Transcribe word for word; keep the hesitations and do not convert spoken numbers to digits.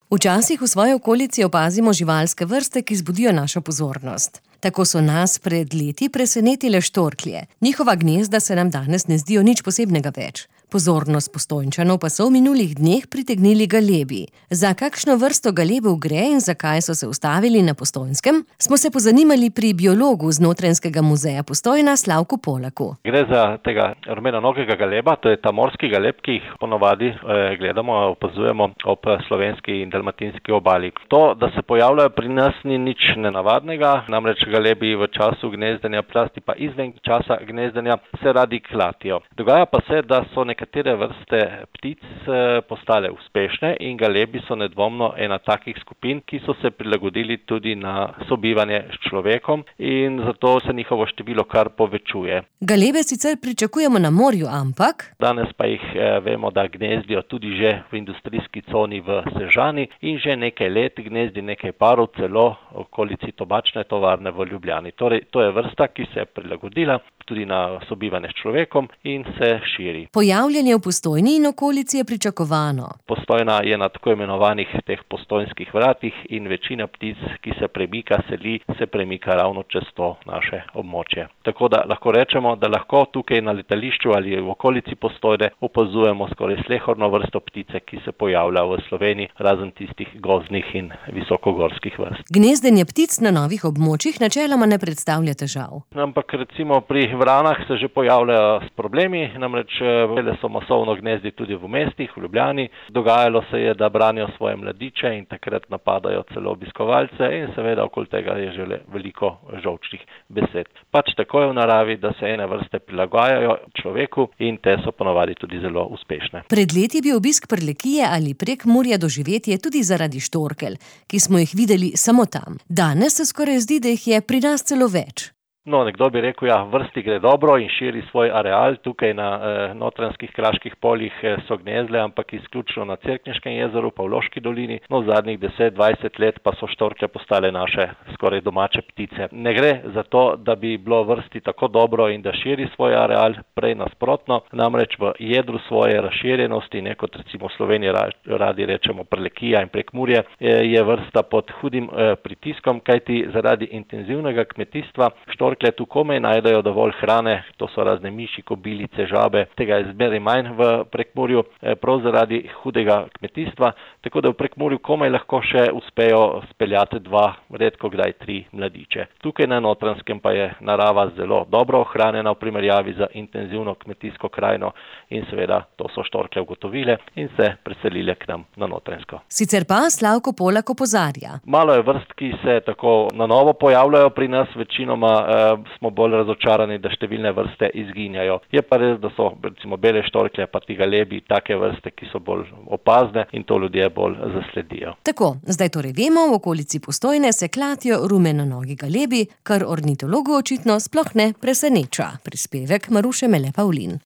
Včasih v svoji okolici opazimo živalske vrste, ki zbudijo našo pozornost. Tako so nas pred leti presenetile štorklje. Njihova gnezda se nam danes ne zdijo nič posebnega več. Pozornost Postojnčanov pa so v minulih dneh pritegnili galebi. Za kakšno vrsto galebov gre in zakaj so se ustavili na Postojnskem, smo se pozanimali pri biologu z Notranjskega muzeja Postojna Slavku Polaku. Gre za tega rumenonogega galeba, to je ta morski galeb, ki jih ponavadi eh, gledamo, opazujemo ob slovenski in dalmatinski obali. To, da se pojavljajo pri nas, ni nič nenavadnega, namreč galebi v času gnezdenja, plasti pa izven časa gnezdenja, se radi klatijo. Dogaja pa se, da so nekatere vrste ptic postale uspešne in galebi so nedvomno ena takih skupin, ki so se prilagodili tudi na sobivanje s človekom in zato se njihovo število kar povečuje. Galebe sicer pričakujemo na morju, ampak danes pa jih eh, vemo, da gnezdijo tudi že v industrijski coni v Sežani in že nekaj let gnezdi nekaj parov celo v okolici tobačne tovarne v Ljubljani. Torej, to je vrsta, ki se je prilagodila tudi na sobivanje s človekom in se širi. Pojavljanje v Postojni in okolici je pričakovano. Postojna je na tako imenovanih teh postojnskih vratih in večina ptic, ki se premika, seli, se premika ravno čez to naše območje. Tako da lahko rečemo, da lahko tukaj na letališču ali v okolici Postojne opazujemo skoraj slehorno vrsto ptice, ki se pojavlja v Sloveniji, razen tistih gozdnih in visokogorskih vrst. Gnezdenje ptic na novih območjih načeloma ne predstavlja težav. Ampak recimo pri vranah se že pojavljajo s problemi, namreč vele so masovno gnezdi tudi v mestih, v Ljubljani. Dogajalo se je, da branijo svoje mladiče in takrat napadajo celo obiskovalce in seveda okoli tega je že veliko žolčnih besed. Pač tako je v naravi, da se ene vrste prilagajajo človeku in te so ponavadi tudi zelo uspešne. Pred leti je bil obisk Prlekije ali Prekmurja doživetje tudi zaradi štorkelj, ki smo jih videli samo tam. Danes se skoraj zdi, da jih je pri nas celo več. No, nekdo bi rekel, ja, vrsti gre dobro in širi svoj areal. Tukaj na eh, notranjskih kraških poljih eh, so gnezle, ampak izključno na Cerkniškem jezeru pa v Loški dolini. No, zadnjih deset dvajset let pa so štorklje postale naše skoraj domače ptice. Ne gre za to, da bi bilo vrsti tako dobro in da širi svoj areal, prej nasprotno. Namreč v jedru svoje razširjenosti, ne kot recimo v Sloveniji radi rečemo Prlekija in Prekmurje, eh, je vrsta pod hudim eh, pritiskom, kajti zaradi intenzivnega kmetijstva štorklje tu komaj najdejo dovolj hrane, to so razne miši, kobilice, žabe, tega je zmeraj manj v Prekmurju, prav zaradi hudega kmetijstva, tako da v Prekmurju komaj lahko še uspejo speljati dva, redko kdaj tri mladiče. Tukaj na Notranjskem pa je narava zelo dobro ohranjena v primerjavi za intenzivno kmetijsko krajino in seveda to so štorklje ugotovile in se preselile k nam na Notranjsko. Sicer pa Slavko Polak opozarja. Malo je vrst, ki se tako na novo pojavljajo pri nas, večinoma smo bolj razočarani, da številne vrste izginjajo. Je pa res, da so recimo bele štorklje pa ti galebi take vrste, ki so bolj opazne in to ljudje bolj zasledijo. Tako, zdaj torej vemo, v okolici Postojne se klatijo rumenonogi galebi, kar ornitologu očitno sploh ne preseneča. Prispevek Maruše Mele Pavlin.